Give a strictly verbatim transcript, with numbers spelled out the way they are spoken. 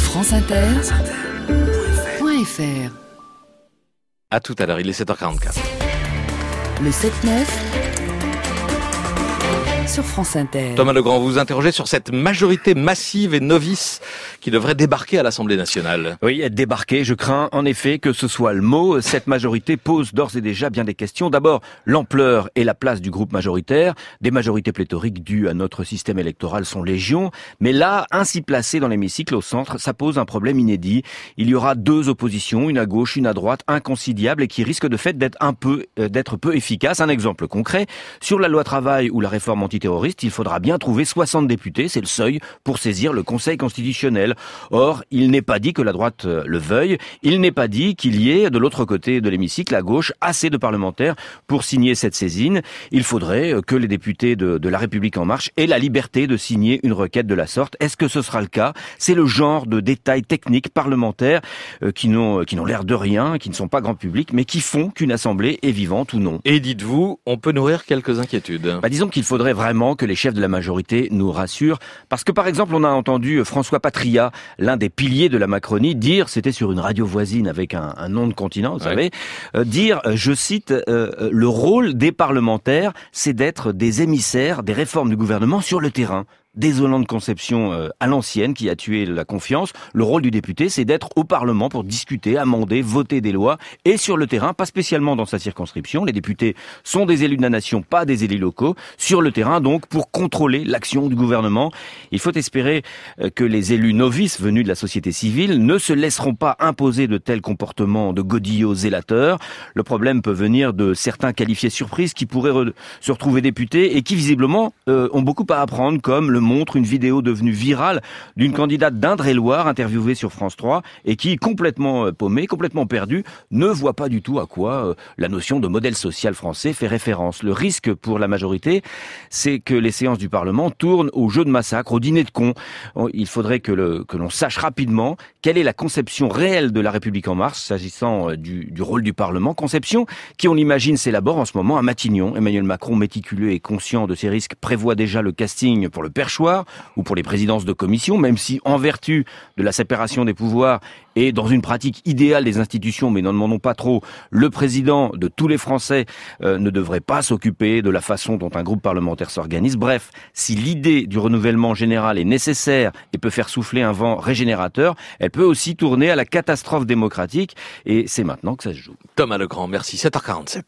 France Inter point F R. À tout à l'heure, il est sept heures quarante-quatre. Le sept neuf sur France Inter. Thomas Legrand, vous vous interrogez sur cette majorité massive et novice qui devrait débarquer à l'Assemblée nationale. Oui, être débarqué, je crains en effet que ce soit le mot. Cette majorité pose d'ores et déjà bien des questions. D'abord, l'ampleur et la place du groupe majoritaire. Des majorités pléthoriques dues à notre système électoral sont légion. Mais là, ainsi placé dans l'hémicycle au centre, ça pose un problème inédit. Il y aura deux oppositions, une à gauche, une à droite, inconciliables et qui risquent de fait d'être un peu, euh, d'être peu efficaces. Un exemple concret, sur la loi travail ou la réforme anti terroriste, il faudra bien trouver soixante députés, c'est le seuil, pour saisir le Conseil constitutionnel. Or, il n'est pas dit que la droite le veuille, il n'est pas dit qu'il y ait de l'autre côté de l'hémicycle, à gauche, assez de parlementaires pour signer cette saisine. Il faudrait que les députés de, de La République En Marche aient la liberté de signer une requête de la sorte. Est-ce que ce sera le cas? C'est le genre de détails techniques parlementaires euh, qui n'ont qui n'ont l'air de rien, qui ne sont pas grand public, mais qui font qu'une assemblée est vivante ou non. Et dites-vous, on peut nourrir quelques inquiétudes. Bah, disons qu'il faudrait vraiment que les chefs de la majorité nous rassurent. Parce que par exemple, on a entendu François Patria, l'un des piliers de la Macronie, dire, c'était sur une radio voisine avec un, un nom de continent, vous ouais. savez, euh, dire, euh, je cite, euh, le rôle des parlementaires, c'est d'être des émissaires des réformes du gouvernement sur le terrain. Désolante conception euh, à l'ancienne qui a tué la confiance. Le rôle du député, c'est d'être au Parlement pour discuter, amender, voter des lois. Et sur le terrain, pas spécialement dans sa circonscription. Les députés sont des élus de la nation, pas des élus locaux. Sur le terrain, donc, pour contrôler l'action du gouvernement. Il faut espérer euh, que les élus novices venus de la société civile ne se laisseront pas imposer de tels comportements de godillots zélateurs. Le problème peut venir de certains qualifiés surprises qui pourraient re- se retrouver députés et qui, visiblement, euh, ont beaucoup à apprendre, comme le montre une vidéo devenue virale d'une candidate d'Indre-et-Loire interviewée sur France trois et qui, complètement paumée, complètement perdue, ne voit pas du tout à quoi euh, la notion de modèle social français fait référence. Le risque pour la majorité, c'est que les séances du Parlement tournent au jeu de massacre, au dîner de cons. Il faudrait que, le, que l'on sache rapidement quelle est la conception réelle de La République En Marche s'agissant du, du rôle du Parlement. Conception qui, on l'imagine, s'élabore en ce moment à Matignon. Emmanuel Macron, méticuleux et conscient de ces risques, prévoit déjà le casting pour le perchoir ou pour les présidences de commission, même si, en vertu de la séparation des pouvoirs et dans une pratique idéale des institutions, mais n'en demandons pas trop, le président de tous les Français euh, ne devrait pas s'occuper de la façon dont un groupe parlementaire s'organise. Bref, si l'idée du renouvellement général est nécessaire et peut faire souffler un vent régénérateur, elle peut aussi tourner à la catastrophe démocratique et c'est maintenant que ça se joue. Thomas Legrand, merci. sept heures quarante-sept.